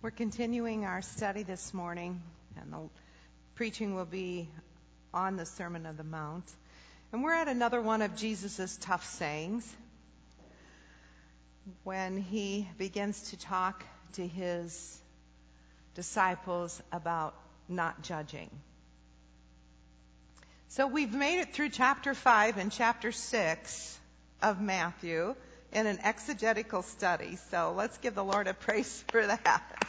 We're continuing our study this morning, and the preaching will be on the Sermon on the Mount. And we're at another one of Jesus' tough sayings when he begins to talk to his disciples about not judging. So we've made it through chapter 5 and chapter 6 of Matthew in an exegetical study. So let's give the Lord a praise for that.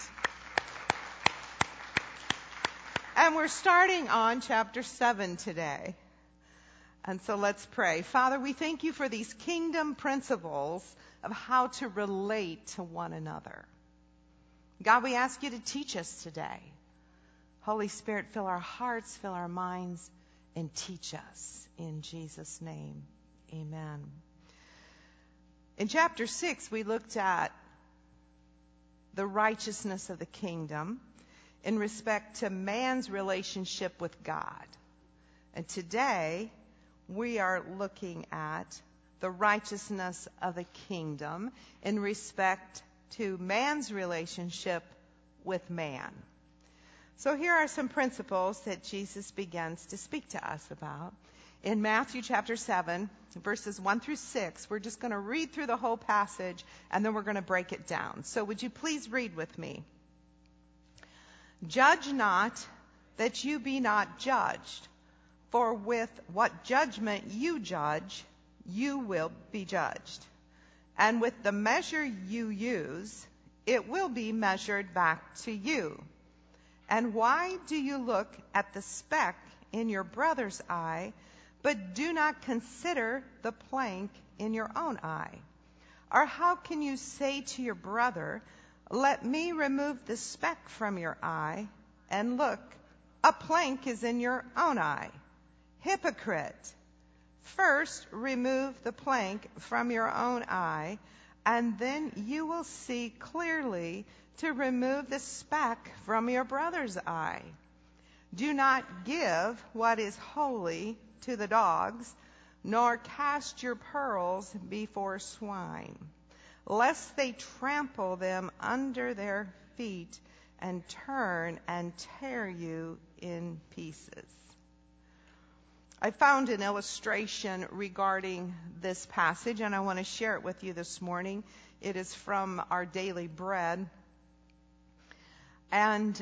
And we're starting on chapter 7 today. And so let's pray. Father, we thank you for these kingdom principles of how to relate to one another. God, we ask you to teach us today. Holy Spirit, fill our hearts, fill our minds, and teach us. In Jesus' name, amen. In chapter 6, we looked at the righteousness of the kingdom in respect to man's relationship with God. And today, we are looking at the righteousness of the kingdom in respect to man's relationship with man. So here are some principles that Jesus begins to speak to us about. In Matthew chapter 7, verses 1 through 6, we're just going to read through the whole passage, and then we're going to break it down. So would you please read with me? Judge not, that you be not judged. For with what judgment you judge, you will be judged. And with the measure you use, it will be measured back to you. And why do you look at the speck in your brother's eye, but do not consider the plank in your own eye? Or how can you say to your brother, let me remove the speck from your eye, and look, a plank is in your own eye? Hypocrite! First remove the plank from your own eye, and then you will see clearly to remove the speck from your brother's eye. Do not give what is holy to the dogs, nor cast your pearls before swine, lest they trample them under their feet and turn and tear you in pieces. I found an illustration regarding this passage, and I want to share it with you this morning. It is from Our Daily Bread. And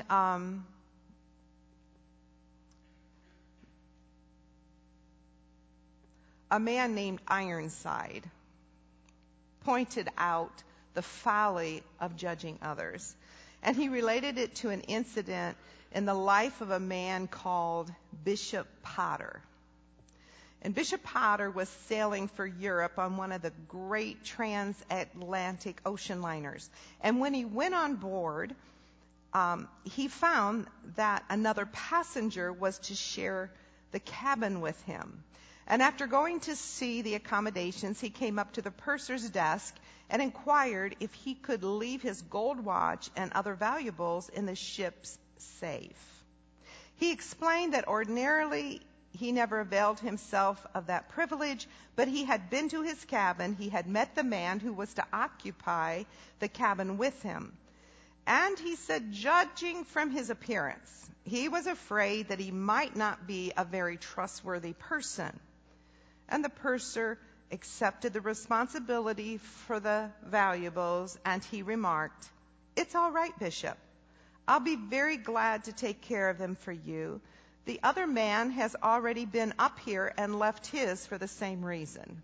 a man named Ironside pointed out the folly of judging others. And he related it to an incident in the life of a man called Bishop Potter. And Bishop Potter was sailing for Europe on one of the great transatlantic ocean liners. And when he went on board, he found that another passenger was to share the cabin with him. And after going to see the accommodations, he came up to the purser's desk and inquired if he could leave his gold watch and other valuables in the ship's safe. He explained that ordinarily he never availed himself of that privilege, but he had been to his cabin, he had met the man who was to occupy the cabin with him. And he said, judging from his appearance, he was afraid that he might not be a very trustworthy person. And the purser accepted the responsibility for the valuables, and he remarked, "It's all right, Bishop. I'll be very glad to take care of them for you. The other man has already been up here and left his for the same reason."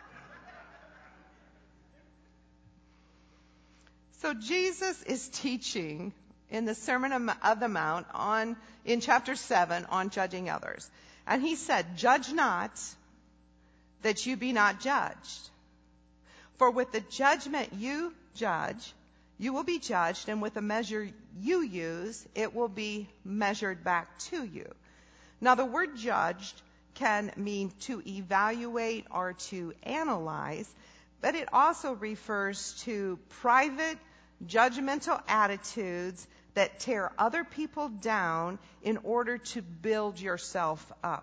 So Jesus is teaching in the Sermon on the Mount in chapter 7 on judging others. And he said, judge not, that you be not judged. For with the judgment you judge, you will be judged, and with the measure you use, it will be measured back to you. Now, the word judged can mean to evaluate or to analyze, but it also refers to private, judgmental attitudes that tear other people down in order to build yourself up.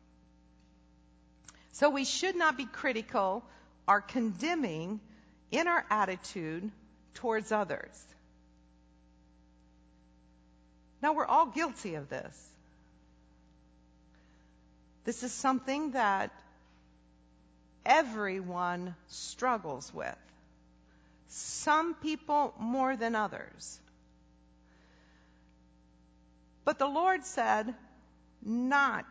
So we should not be critical or condemning in our attitude towards others. Now, we're all guilty of this. This is something that everyone struggles with. Some people more than others. But the Lord said not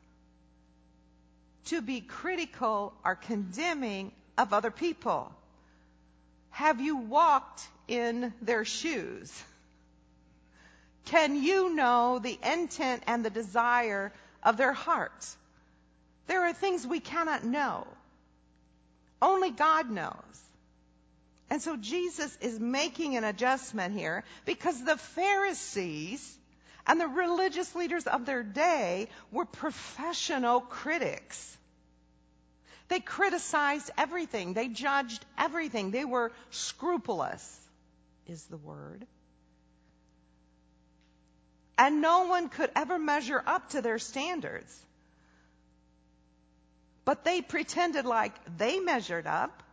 to be critical or condemning of other people. Have you walked in their shoes? Can you know the intent and the desire of their hearts? There are things we cannot know. Only God knows. And so Jesus is making an adjustment here because the Pharisees and the religious leaders of their day were professional critics. They criticized everything. They judged everything. They were scrupulous, is the word. And no one could ever measure up to their standards. But they pretended like they measured up.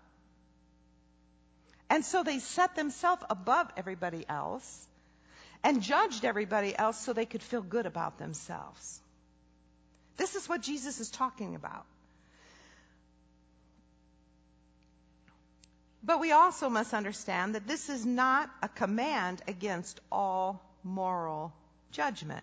And so they set themselves above everybody else and judged everybody else so they could feel good about themselves. This is what Jesus is talking about. But we also must understand that this is not a command against all moral judgment.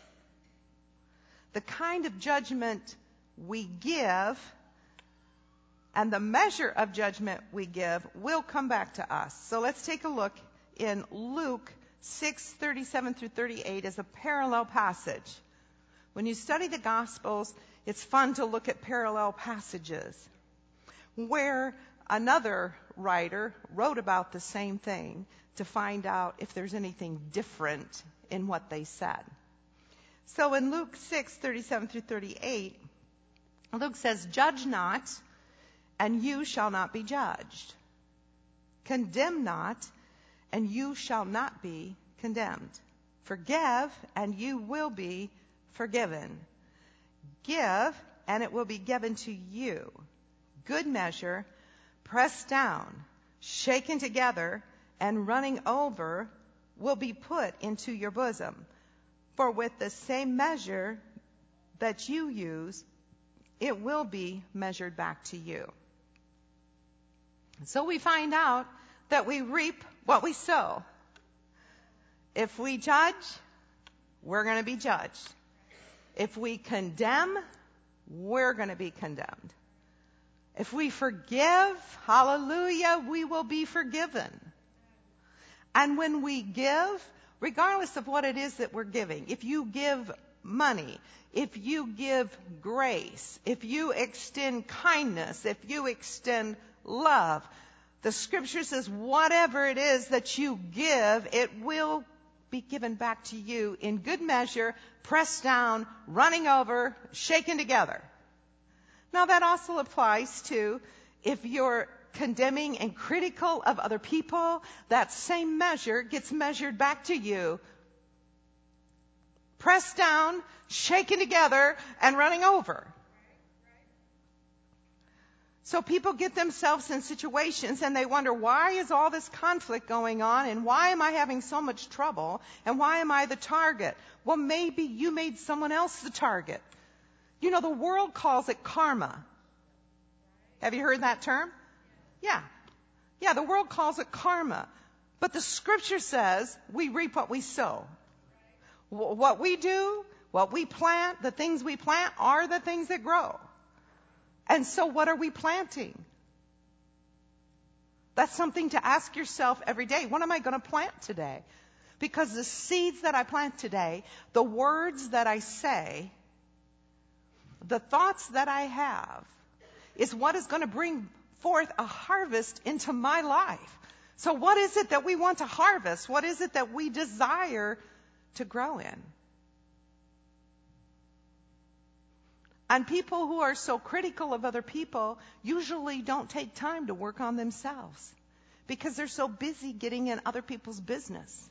The kind of judgment we give and the measure of judgment we give will come back to us. So let's take a look in Luke 6:37 through 38 as a parallel passage. When you study the Gospels, it's fun to look at parallel passages where another writer wrote about the same thing to find out if there's anything different in what they said. So in Luke 6:37 through 38, Luke says, "Judge not, and you shall not be judged. Condemn not, and you shall not be condemned. Forgive, and you will be forgiven. Give, and it will be given to you. Good measure, pressed down, shaken together, and running over will be put into your bosom. For with the same measure that you use, it will be measured back to you." So we find out that we reap what we sow. If we judge, we're going to be judged. If we condemn, we're going to be condemned. If we forgive, hallelujah, we will be forgiven. And when we give, regardless of what it is that we're giving, if you give money, if you give grace, if you extend kindness, if you extend love, the scripture says whatever it is that you give, it will be given back to you in good measure, pressed down, running over, shaken together. Now that also applies to if you're condemning and critical of other people, that same measure gets measured back to you. Pressed down, shaken together, and running over. So people get themselves in situations and they wonder, why is all this conflict going on? And why am I having so much trouble? And why am I the target? Well, maybe you made someone else the target. You know, the world calls it karma. Have you heard that term? Yeah. Yeah, the world calls it karma. But the scripture says we reap what we sow. What we do, what we plant, the things we plant are the things that grow. And so what are we planting? That's something to ask yourself every day. What am I going to plant today? Because the seeds that I plant today, the words that I say, the thoughts that I have, is what is going to bring forth a harvest into my life. So what is it that we want to harvest? What is it that we desire to grow in? And people who are so critical of other people usually don't take time to work on themselves because they're so busy getting in other people's business.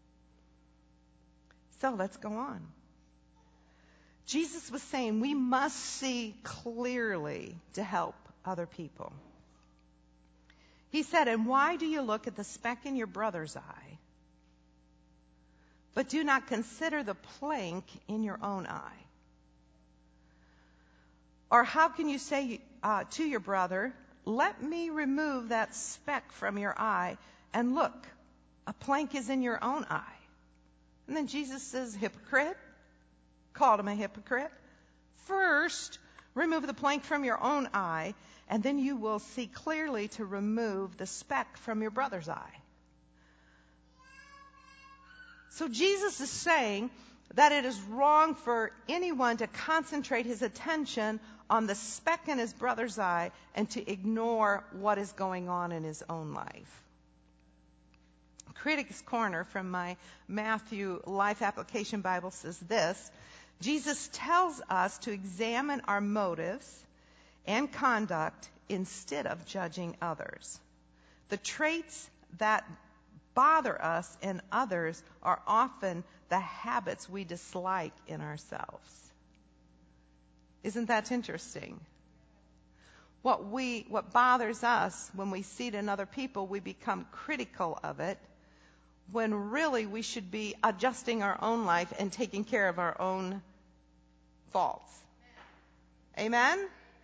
So let's go on. Jesus was saying we must see clearly to help other people. He said, "And why do you look at the speck in your brother's eye, but do not consider the plank in your own eye? Or how can you say to your brother, let me remove that speck from your eye, and look, a plank is in your own eye? And then Jesus says, hypocrite, called him a hypocrite. First, remove the plank from your own eye, and then you will see clearly to remove the speck from your brother's eye. So Jesus is saying that it is wrong for anyone to concentrate his attention on the speck in his brother's eye and to ignore what is going on in his own life. Critics Corner from my Matthew Life Application Bible says this: Jesus tells us to examine our motives and conduct instead of judging others. The traits that bother us in others are often the habits we dislike in ourselves. Isn't that interesting? What bothers us when we see it in other people, we become critical of it, when really we should be adjusting our own life and taking care of our own faults. Amen?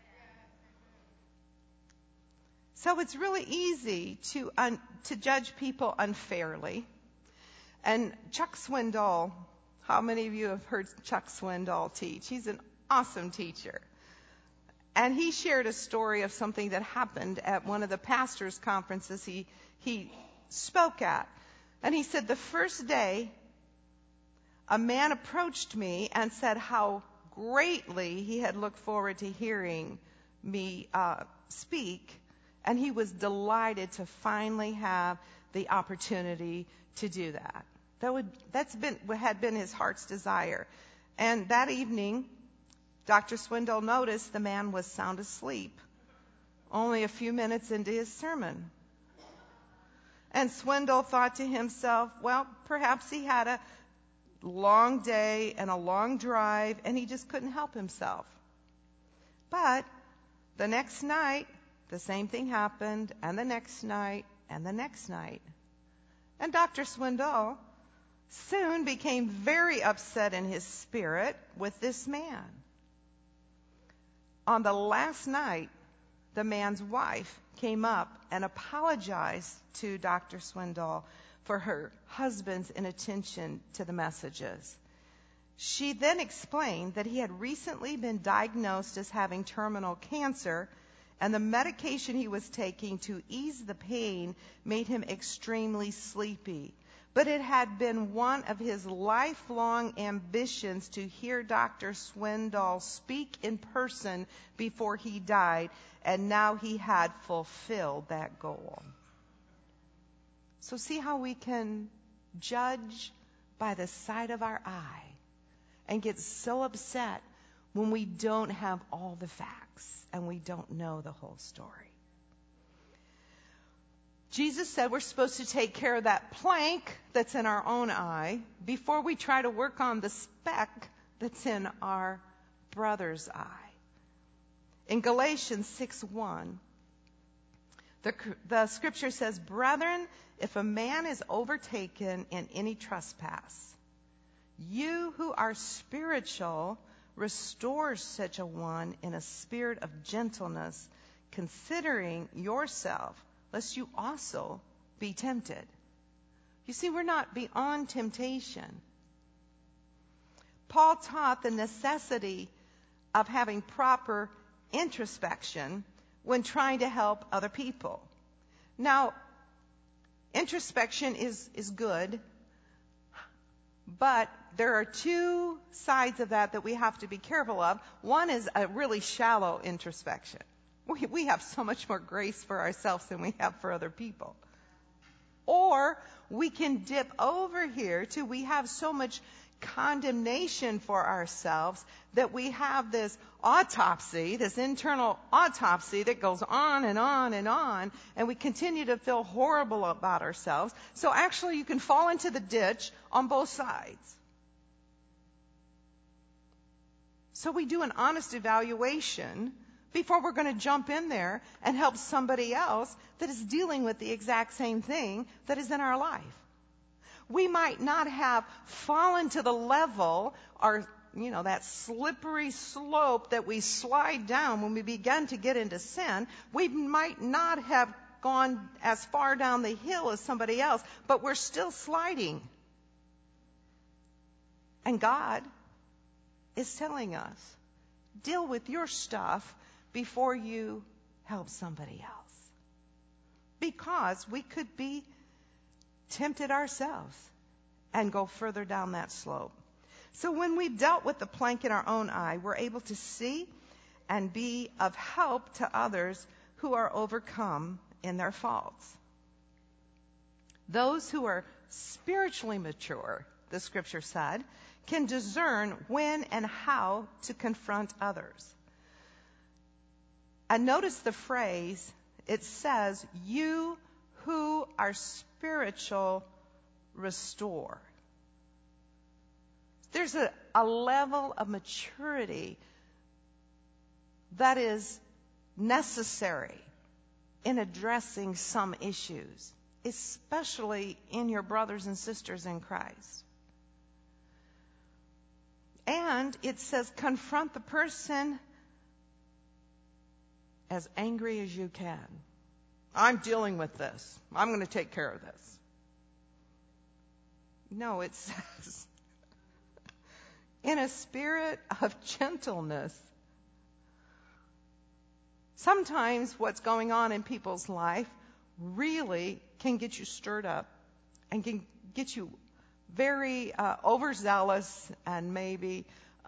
So it's really easy to judge people unfairly. And Chuck Swindoll, how many of you have heard Chuck Swindoll teach? He's an awesome teacher. And he shared a story of something that happened at one of the pastors' conferences he spoke at. And he said, the first day, a man approached me and said how greatly he had looked forward to hearing me speak. And he was delighted to finally have the opportunity to do that. That had been his heart's desire. And that evening, Dr. Swindoll noticed the man was sound asleep, only a few minutes into his sermon. And Swindoll thought to himself, well, perhaps he had a long day and a long drive, and he just couldn't help himself. But the next night, the same thing happened, and the next night, and the next night. And Dr. Swindoll soon became very upset in his spirit with this man. On the last night, the man's wife came up and apologized to Dr. Swindoll for her husband's inattention to the messages. She then explained that he had recently been diagnosed as having terminal cancer, and the medication he was taking to ease the pain made him extremely sleepy. But it had been one of his lifelong ambitions to hear Dr. Swindoll speak in person before he died, and now he had fulfilled that goal. So see how we can judge by the side of our eye and get so upset when we don't have all the facts and we don't know the whole story. Jesus said we're supposed to take care of that plank that's in our own eye before we try to work on the speck that's in our brother's eye. In Galatians 6:1, the scripture says, brethren, if a man is overtaken in any trespass, you who are spiritual, restore such a one in a spirit of gentleness, considering yourself, lest you also be tempted. You see, we're not beyond temptation. Paul taught the necessity of having proper introspection when trying to help other people. Now, introspection is good, but there are two sides of that we have to be careful of. One is a really shallow introspection. We have so much more grace for ourselves than we have for other people. Or we can dip over here to we have so much condemnation for ourselves that we have this autopsy, this internal autopsy that goes on and on and on, and we continue to feel horrible about ourselves. So actually you can fall into the ditch on both sides. So we do an honest evaluation before we're going to jump in there and help somebody else that is dealing with the exact same thing that is in our life. We might not have fallen to the level, or, that slippery slope that we slide down when we begin to get into sin. We might not have gone as far down the hill as somebody else, but we're still sliding. And God is telling us, deal with your stuff before you help somebody else. Because we could be tempted ourselves and go further down that slope. So when we've dealt with the plank in our own eye, we're able to see and be of help to others who are overcome in their faults. Those who are spiritually mature, the scripture said, can discern when and how to confront others. And notice the phrase, it says, you who are spiritual, restore. There's a level of maturity that is necessary in addressing some issues, especially in your brothers and sisters in Christ. And it says, confront the person as angry as you can. I'm dealing with this. I'm going to take care of this. No, it says, in a spirit of gentleness. Sometimes what's going on in people's life really can get you stirred up and can get you very overzealous and maybe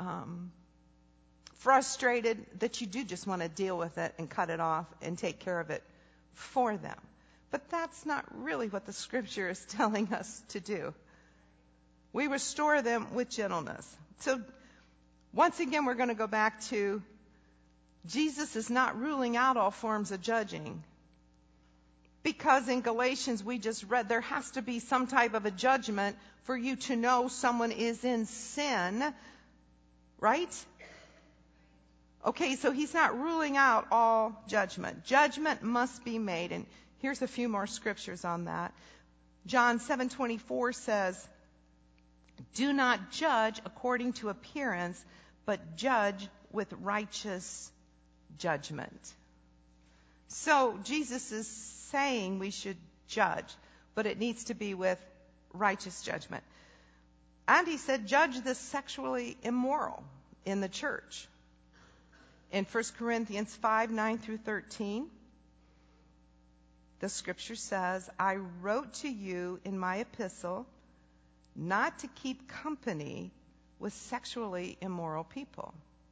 frustrated that you do just want to deal with it and cut it off and take care of it for them. But that's not really what the scripture is telling us to do. We restore them with gentleness. So once again, we're going to go back to Jesus is not ruling out all forms of judging. Because in Galatians we just read there has to be some type of a judgment for you to know someone is in sin, right? Okay, so he's not ruling out all judgment. Judgment must be made. And here's a few more scriptures on that. John 7:24 says, do not judge according to appearance, but judge with righteous judgment. So Jesus is saying we should judge, but it needs to be with righteous judgment. And he said, judge the sexually immoral in the church. In 1 Corinthians 5:9-13, the scripture says, I wrote to you in my epistle not to keep company with sexually immoral people.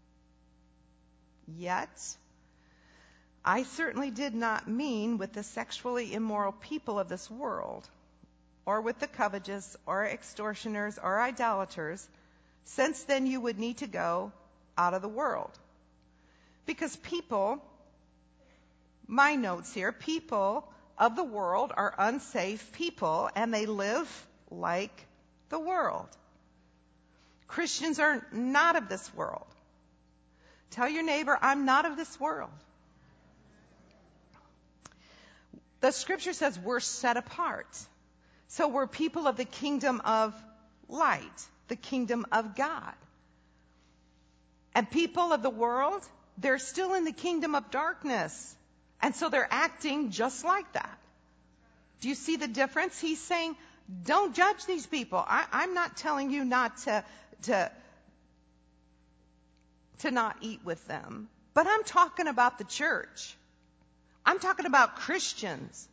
Yet, I certainly did not mean with the sexually immoral people of this world, or with the covetous, or extortioners, or idolaters, since then you would need to go out of the world. Because people, my notes here, people of the world are unsafe people, and they live like the world. Christians are not of this world. Tell your neighbor, I'm not of this world. The scripture says we're set apart. So we're people of the kingdom of light, the kingdom of God. And people of the world, they're still in the kingdom of darkness. And so they're acting just like that. Do you see the difference? He's saying, don't judge these people. I'm not telling you not to not eat with them. But I'm talking about the church. I'm talking about Christians.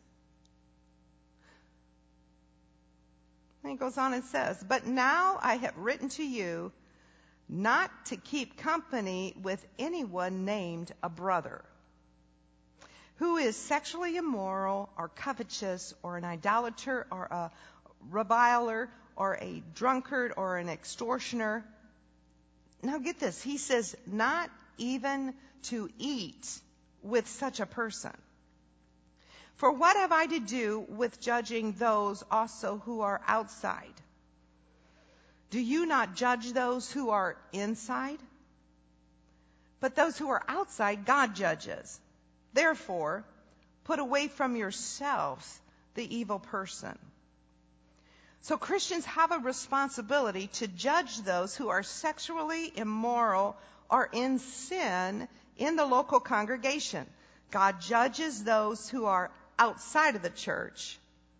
And he goes on and says, but now I have written to you not to keep company with anyone named a brother who is sexually immoral or covetous or an idolater or a reviler or a drunkard or an extortioner. Now get this. He says not even to eat with such a person. For what have I to do with judging those also who are outside? Do you not judge those who are inside? But those who are outside, God judges. Therefore, put away from yourselves the evil person. So Christians have a responsibility to judge those who are sexually immoral or in sin in the local congregation. God judges those who are outside of the church.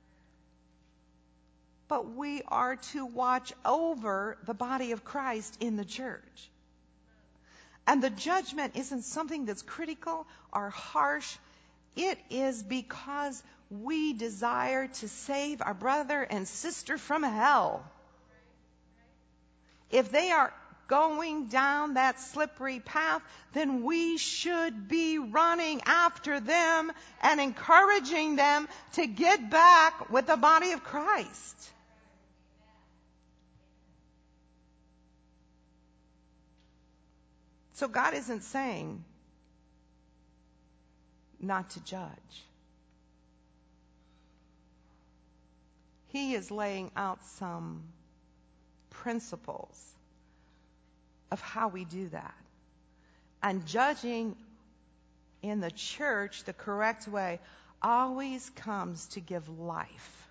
But we are to watch over the body of Christ in the church. And the judgment isn't something that's critical or harsh. It is because we desire to save our brother and sister from hell. If they are going down that slippery path, then we should be running after them and encouraging them to get back with the body of Christ. So God isn't saying not to judge. He is laying out some principles of how we do that. And judging in the church the correct way always comes to give life,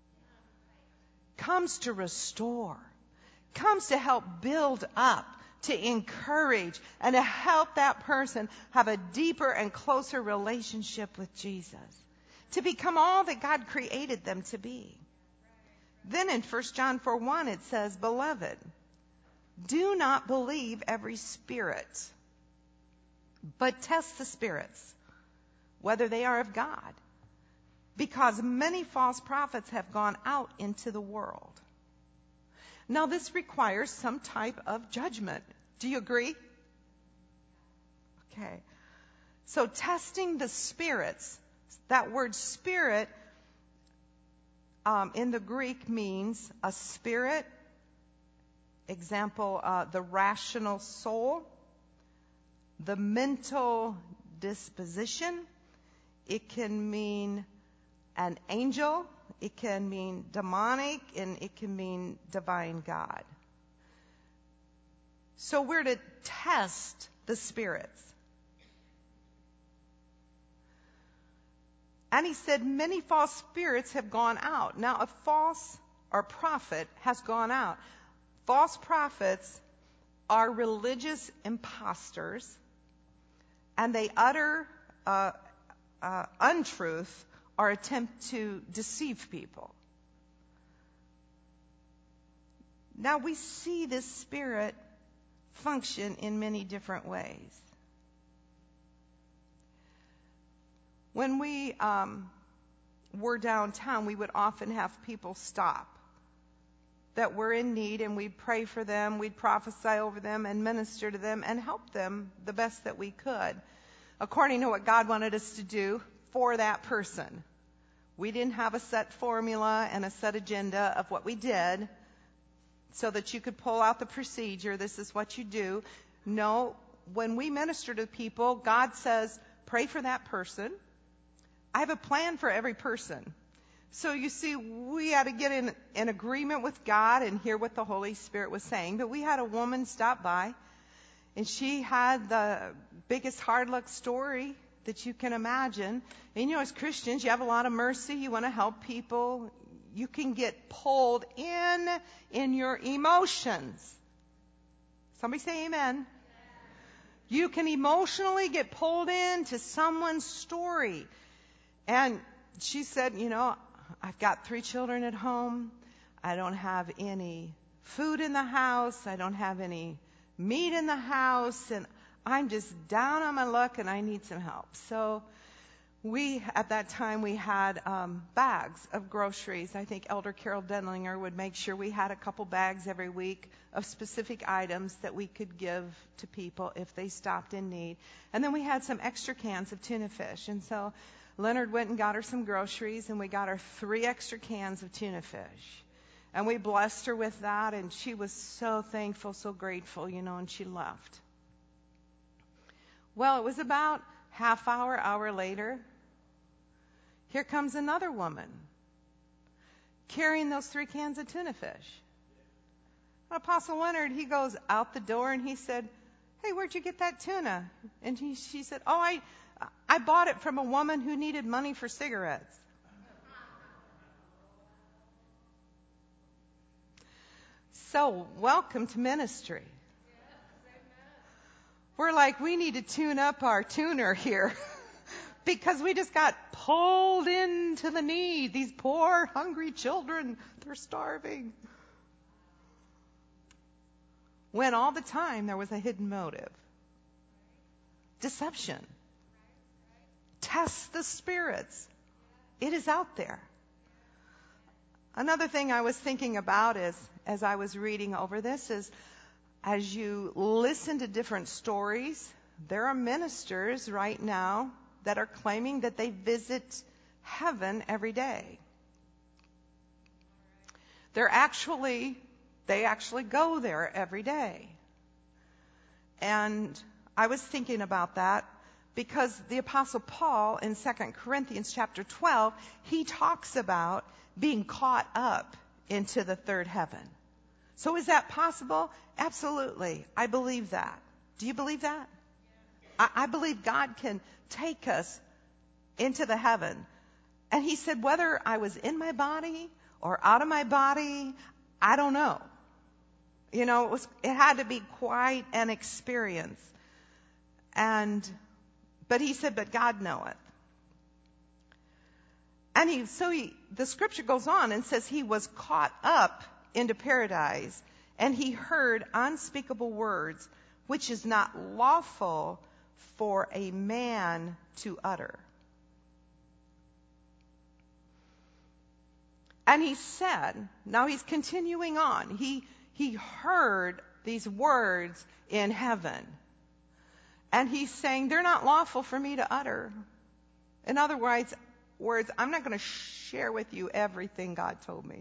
comes to restore, comes to help build up, to encourage, and to help that person have a deeper and closer relationship with Jesus, to become all that God created them to be. Then in 1 John 4:1 it says, "Beloved, do not believe every spirit, but test the spirits, whether they are of God, because many false prophets have gone out into the world." Now this requires some type of judgment. Do you agree? Okay. So testing the spirits, that word spirit in the Greek means a spirit. Example, the rational soul, the mental disposition. It can mean an angel. It can mean demonic, and it can mean divine God. So we're to test the spirits. And he said, many false spirits have gone out. Now, a false or prophet has gone out. False prophets are religious imposters, and they utter untruth or attempt to deceive people. Now, we see this spirit function in many different ways. When we were downtown, we would often have people stop that were in need, and we'd pray for them, we'd prophesy over them and minister to them and help them the best that we could, according to what God wanted us to do for that person. We didn't have a set formula and a set agenda of what we did so that you could pull out the procedure, this is what you do. No, when we minister to people, God says, pray for that person. I have a plan for every person. So you see, we had to get in agreement with God and hear what the Holy Spirit was saying. But we had a woman stop by, and she had the biggest hard luck story that you can imagine. And as Christians, you have a lot of mercy. You want to help people. You can get pulled in your emotions. Somebody say amen. You can emotionally get pulled into someone's story. And she said, I've got 3 children at home. I don't have any food in the house. I don't have any meat in the house. And I'm just down on my luck and I need some help. So at that time, we had bags of groceries. I think Elder Carol Denlinger would make sure we had a couple bags every week of specific items that we could give to people if they stopped in need. And then we had some extra cans of tuna fish. And so Leonard went and got her some groceries, and we got her 3 extra cans of tuna fish. And we blessed her with that, and she was so thankful, so grateful, and she left. Well, it was about hour later. Here comes another woman carrying those 3 cans of tuna fish. Apostle Leonard, he goes out the door and he said, "Hey, where'd you get that tuna?" And she said, "Oh, I bought it from a woman who needed money for cigarettes." so welcome to ministry. We're like, we need to tune up our tuner here because we just got pulled into the need. These poor, hungry children, they're starving. When all the time there was a hidden motive. Deception. Test the spirits. It is out there. Another thing I was thinking about is, as I was reading over this, is as you listen to different stories, there are ministers right now that are claiming that they visit heaven every day. They actually go there every day. And I was thinking about that because the Apostle Paul in 2 Corinthians chapter 12, he talks about being caught up into the third heaven. So is that possible? Absolutely. I believe that. Do you believe that? I believe God can take us into the heaven. And he said, whether I was in my body or out of my body, I don't know. You know, it had to be quite an experience. But he said, but God knoweth. And the scripture goes on and says he was caught up into paradise, and he heard unspeakable words, which is not lawful for a man to utter. And he said, now he's continuing on, he heard these words in heaven. And he's saying, they're not lawful for me to utter. In other words, I'm not going to share with you everything God told me.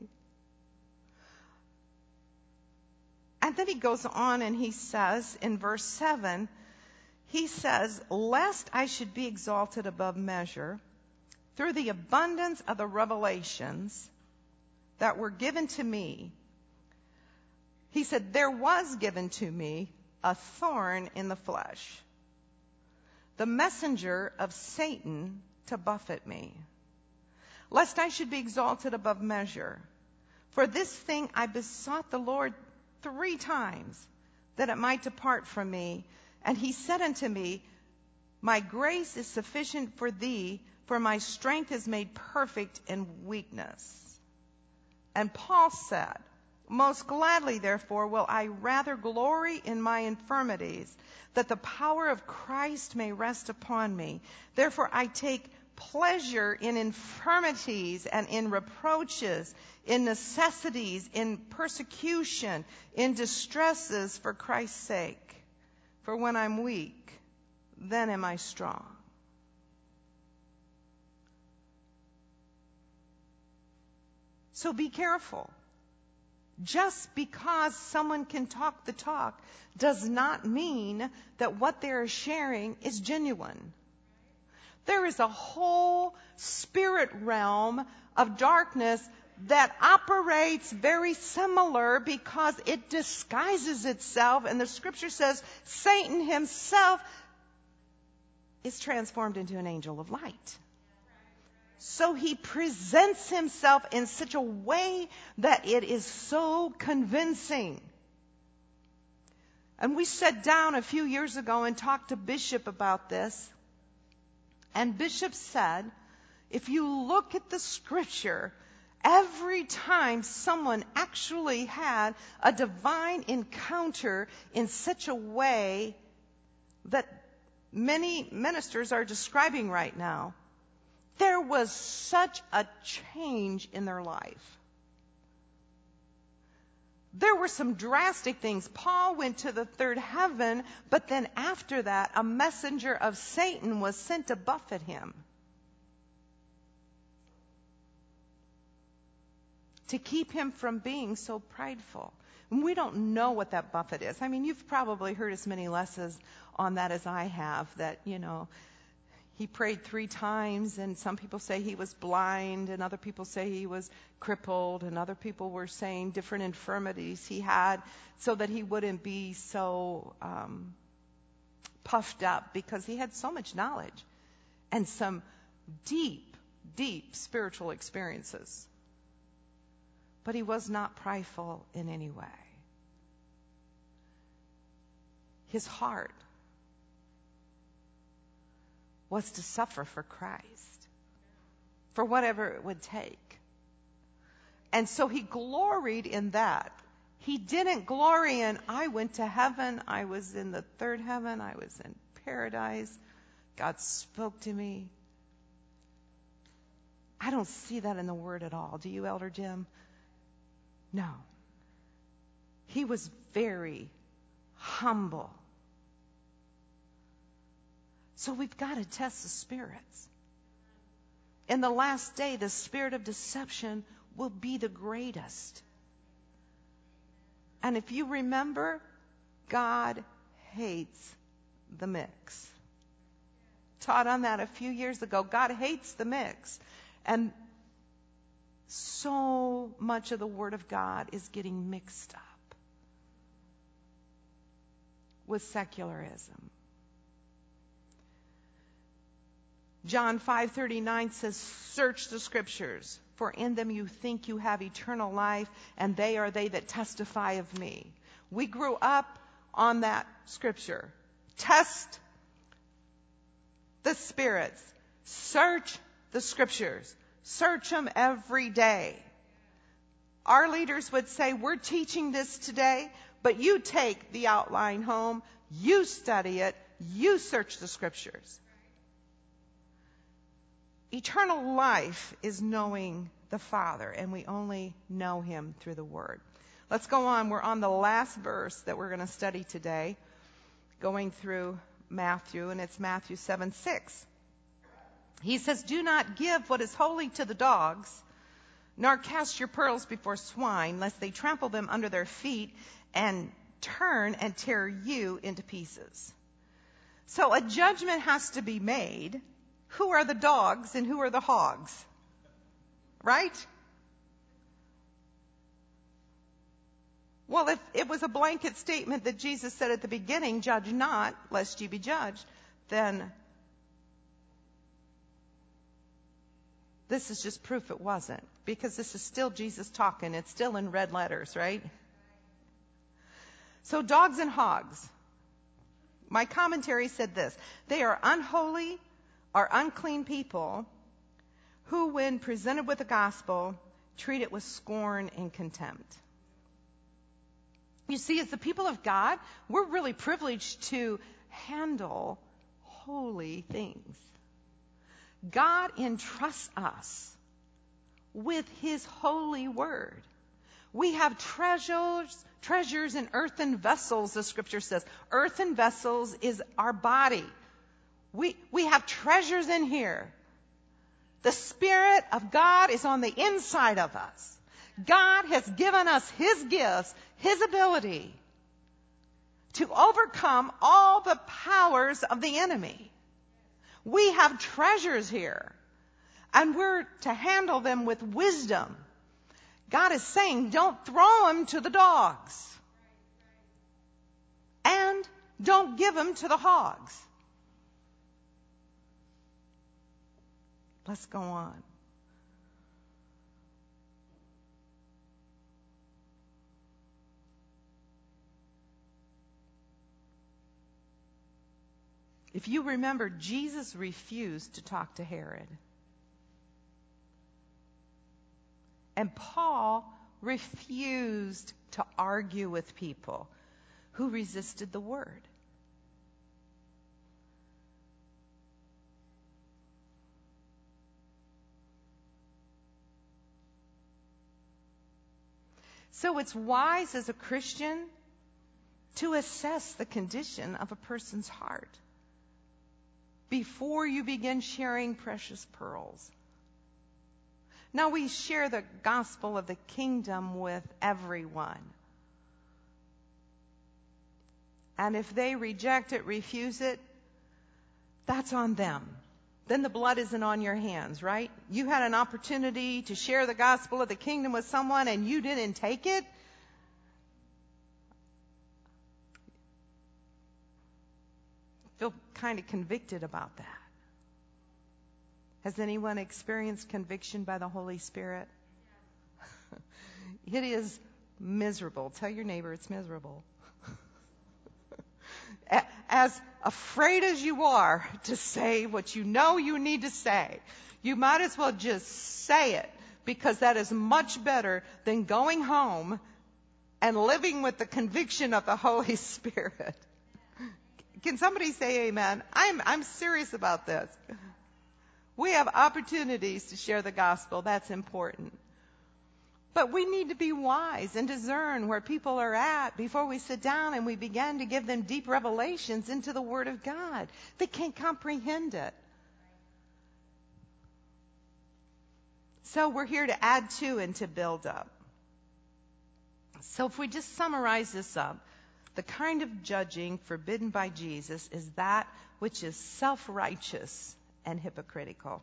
And then he goes on and he says in verse 7, he says, lest I should be exalted above measure through the abundance of the revelations that were given to me. He said, there was given to me a thorn in the flesh, the messenger of Satan to buffet me, lest I should be exalted above measure. For this thing I besought the Lord 3 times, that it might depart from me. And he said unto me, my grace is sufficient for thee, for my strength is made perfect in weakness. And Paul said, most gladly, therefore, will I rather glory in my infirmities, that the power of Christ may rest upon me. Therefore I take pleasure in infirmities and in reproaches, in necessities, in persecution, in distresses for Christ's sake. For when I'm weak, then am I strong. So be careful. Just because someone can talk the talk does not mean that what they're sharing is genuine. There is a whole spirit realm of darkness that operates very similar because it disguises itself. And the scripture says Satan himself is transformed into an angel of light. So he presents himself in such a way that it is so convincing. And we sat down a few years ago and talked to Bishop about this. And Bishop said, if you look at the scripture, every time someone actually had a divine encounter in such a way that many ministers are describing right now, there was such a change in their life. There were some drastic things. Paul went to the third heaven, but then after that, a messenger of Satan was sent to buffet him, to keep him from being so prideful. And we don't know what that buffet is. I mean, you've probably heard as many lessons on that as I have, that, you know, he prayed 3 times, and some people say he was blind, and other people say he was crippled, and other people were saying different infirmities he had so that he wouldn't be so puffed up, because he had so much knowledge and some deep, deep spiritual experiences. But he was not prideful in any way. his heart was to suffer for Christ, for whatever it would take. And so he gloried in that. He didn't glory in, I went to heaven, I was in the third heaven, I was in paradise, God spoke to me. I don't see that in the Word at all. Do you, Elder Jim? No. He was very humble. So we've got to test the spirits. In the last day, the spirit of deception will be the greatest. And if you remember, God hates the mix. Taught on that a few years ago. God hates the mix. And so much of the Word of God is getting mixed up with secularism. John 5:39 says, search the Scriptures, for in them you think you have eternal life, and they are they that testify of me. We grew up on that Scripture. Test the spirits. Search the Scriptures. Search them every day. Our leaders would say, we're teaching this today, but you take the outline home, you study it, you search the Scriptures. Eternal life is knowing the Father, and we only know Him through the Word. Let's go on. We're on the last verse that we're going to study today, going through Matthew, and it's Matthew 7:6. He says, do not give what is holy to the dogs, nor cast your pearls before swine, lest they trample them under their feet and turn and tear you into pieces. So a judgment has to be made. Who are the dogs and who are the hogs? Right? Well, if it was a blanket statement that Jesus said at the beginning, judge not, lest you be judged, then this is just proof it wasn't. Because this is still Jesus talking. It's still in red letters, right? So dogs and hogs. My commentary said this. They are unholy or unclean people who, when presented with the gospel, treat it with scorn and contempt. You see, as the people of God, we're really privileged to handle holy things. God entrusts us with His holy word. We have treasures in earthen vessels, the Scripture says. Earthen vessels is our body. We have treasures in here. The Spirit of God is on the inside of us. God has given us His gifts, His ability to overcome all the powers of the enemy. We have treasures here, and we're to handle them with wisdom. God is saying, don't throw them to the dogs. And don't give them to the hogs. Let's go on. If you remember, Jesus refused to talk to Herod. And Paul refused to argue with people who resisted the word. So it's wise as a Christian to assess the condition of a person's heart before you begin sharing precious pearls. Now, we share the gospel of the kingdom with everyone. And if they reject it, refuse it, that's on them. Then the blood isn't on your hands, right? You had an opportunity to share the gospel of the kingdom with someone and you didn't take it. I feel kind of convicted about that. Has anyone experienced conviction by the Holy Spirit? It is miserable. Tell your neighbor it's miserable. as afraid as you are to say what you know you need to say, you might as well just say it, because that is much better than going home and living with the conviction of the Holy Spirit. Can somebody say amen? I'm serious about this. We have opportunities to share the gospel. That's important. But we need to be wise and discern where people are at before we sit down and we begin to give them deep revelations into the Word of God. They can't comprehend it. So we're here to add to and to build up. So if we just summarize this up, the kind of judging forbidden by Jesus is that which is self-righteous and hypocritical.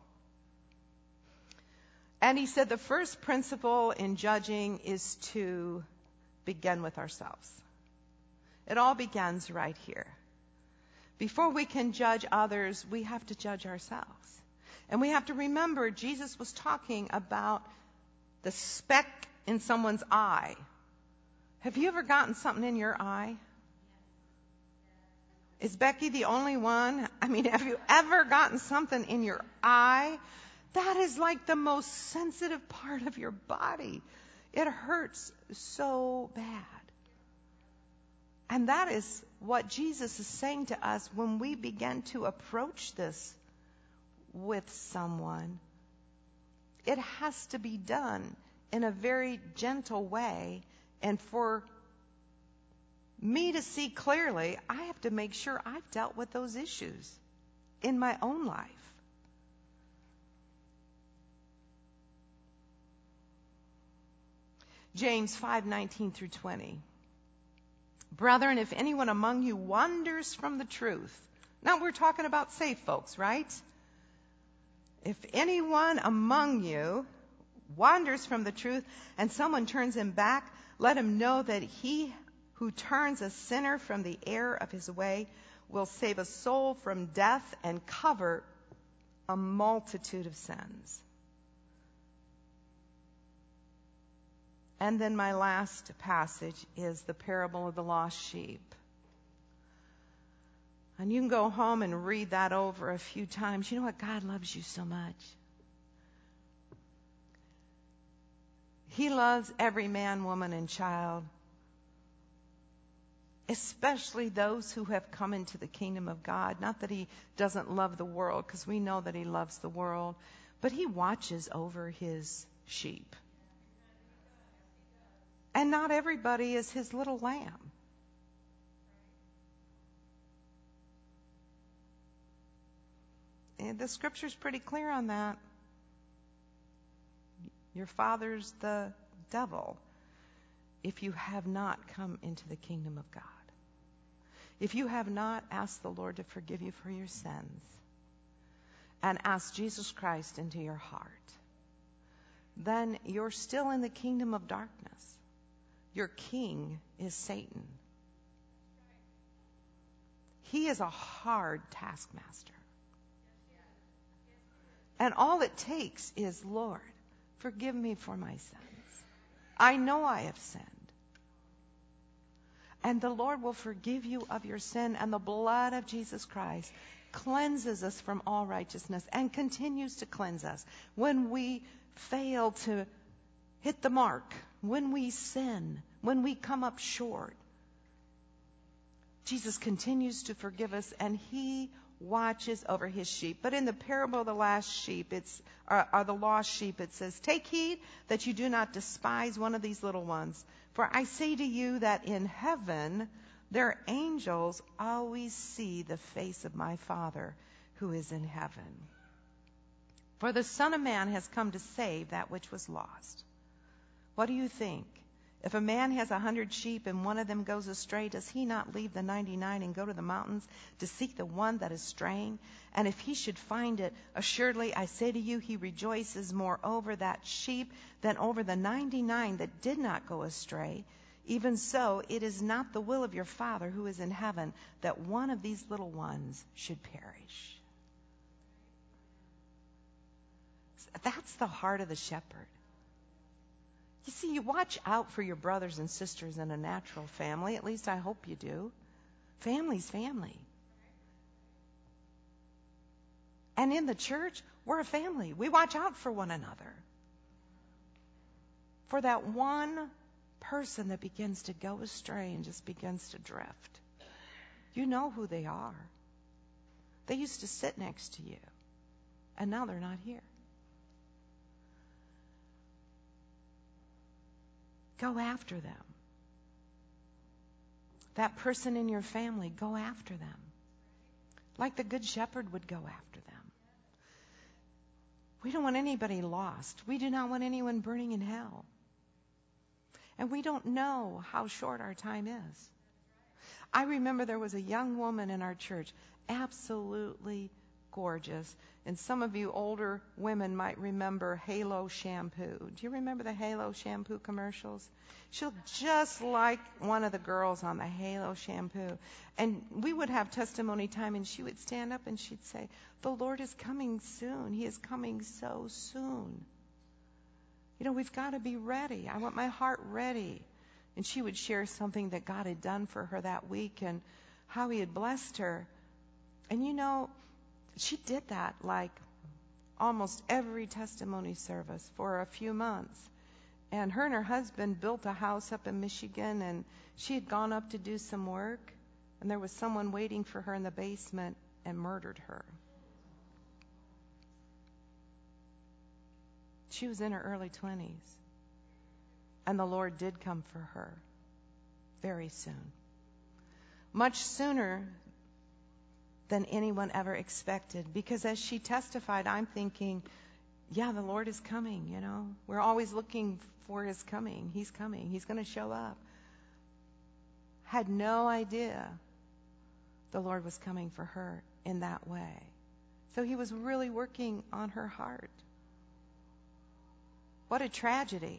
And he said the first principle in judging is to begin with ourselves. It all begins right here. Before we can judge others, we have to judge ourselves. And we have to remember Jesus was talking about the speck in someone's eye. Have you ever gotten something in your eye? Is Becky the only one? I mean, have you ever gotten something in your eye? That is like the most sensitive part of your body. It hurts so bad. And that is what Jesus is saying to us when we begin to approach this with someone. It has to be done in a very gentle way. And for me to see clearly, I have to make sure I've dealt with those issues in my own life. James 5:19 through 20. Brethren, if anyone among you wanders from the truth. Now we're talking about saved folks, right? If anyone among you wanders from the truth and someone turns him back, let him know that he who turns a sinner from the error of his way will save a soul from death and cover a multitude of sins. And then my last passage is the parable of the lost sheep. And you can go home and read that over a few times. You know what? God loves you so much. He loves every man, woman, and child, especially those who have come into the kingdom of God. Not that he doesn't love the world, because we know that he loves the world, but he watches over his sheep. And not everybody is his little lamb. And the scripture's pretty clear on that. Your father's the devil if you have not come into the kingdom of God. If you have not asked the Lord to forgive you for your sins and asked Jesus Christ into your heart, then you're still in the kingdom of darkness. Your king is Satan. He is a hard taskmaster. And all it takes is, Lord, forgive me for my sins. I know I have sinned. And the Lord will forgive you of your sin, and the blood of Jesus Christ cleanses us from all righteousness and continues to cleanse us. When we fail to hit the mark, when we sin, when we come up short, Jesus continues to forgive us, and he watches over his sheep. But in the parable of the lost sheep, it says, "Take heed that you do not despise one of these little ones. For I say to you that in heaven their angels always see the face of my Father who is in heaven. For the Son of Man has come to save that which was lost." What do you think? If a man has 100 sheep and one of them goes astray, does he not leave the 99 and go to the mountains to seek the one that is straying? And if he should find it, assuredly I say to you, he rejoices more over that sheep than over the 99 that did not go astray. Even so, it is not the will of your Father who is in heaven that one of these little ones should perish. That's the heart of the shepherd. You see, you watch out for your brothers and sisters in a natural family. At least I hope you do. Family's family. And in the church, we're a family. We watch out for one another. For that one person that begins to go astray and just begins to drift, you know who they are. They used to sit next to you, and now they're not here. Go after them. That person in your family, go after them. Like the Good Shepherd would go after them. We don't want anybody lost. We do not want anyone burning in hell. And we don't know how short our time is. I remember there was a young woman in our church, absolutely gorgeous. And some of you older women might remember Halo shampoo. Do you remember the Halo shampoo commercials? She looked just like one of the girls on the Halo shampoo. And we would have testimony time, and she would stand up and she'd say, "The Lord is coming soon. He is coming so soon. You know, we've got to be ready. I want my heart ready." And she would share something that God had done for her that week and how He had blessed her. And you know, she did that like almost every testimony service for a few months. And her husband built a house up in Michigan, and she had gone up to do some work, and there was someone waiting for her in the basement and murdered her. She was in her early 20s. And the Lord did come for her very soon. Much sooner than anyone ever expected. Because as she testified, I'm thinking, yeah, the Lord is coming, you know. We're always looking for His coming. He's coming. He's going to show up. Had no idea the Lord was coming for her in that way. So He was really working on her heart. What a tragedy.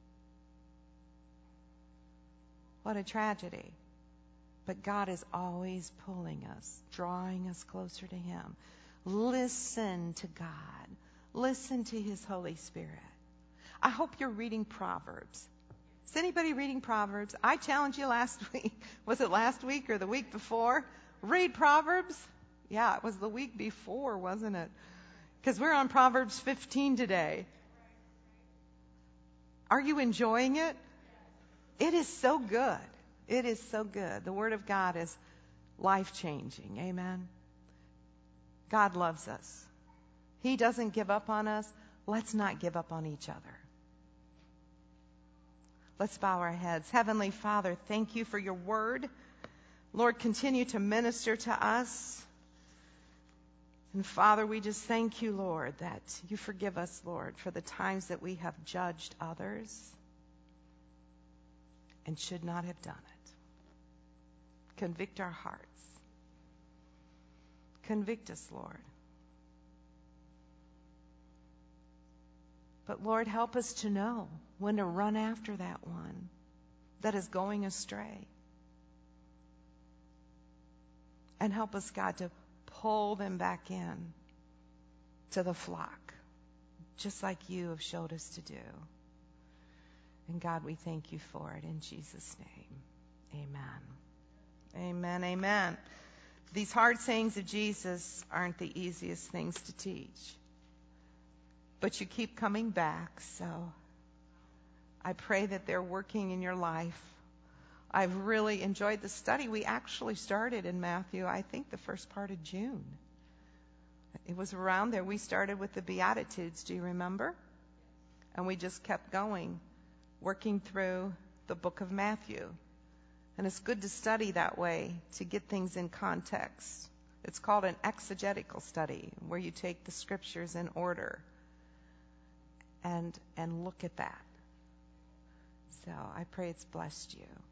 What a tragedy. But God is always pulling us, drawing us closer to Him. Listen to God. Listen to His Holy Spirit. I hope you're reading Proverbs. Is anybody reading Proverbs? I challenged you last week. Was it last week or the week before? Read Proverbs? Yeah, it was the week before, wasn't it? Because we're on Proverbs 15 today. Are you enjoying it? It is so good. It is so good. The Word of God is life-changing. Amen. God loves us. He doesn't give up on us. Let's not give up on each other. Let's bow our heads. Heavenly Father, thank You for Your Word. Lord, continue to minister to us. And Father, we just thank You, Lord, that You forgive us, Lord, for the times that we have judged others and should not have done it. Convict our hearts. Convict us, Lord. But Lord, help us to know when to run after that one that is going astray. And help us, God, to pull them back in to the flock, just like You have showed us to do. And God, we thank You for it in Jesus' name. Amen. Amen. Amen. These hard sayings of Jesus aren't the easiest things to teach. But you keep coming back, so I pray that they're working in your life. I've really enjoyed the study. We actually started in Matthew, I think, the first part of June. It was around there. We started with the Beatitudes, do you remember? And we just kept going, working through the book of Matthew. And it's good to study that way, to get things in context. It's called an exegetical study, where you take the scriptures in order and look at that. So I pray it's blessed you.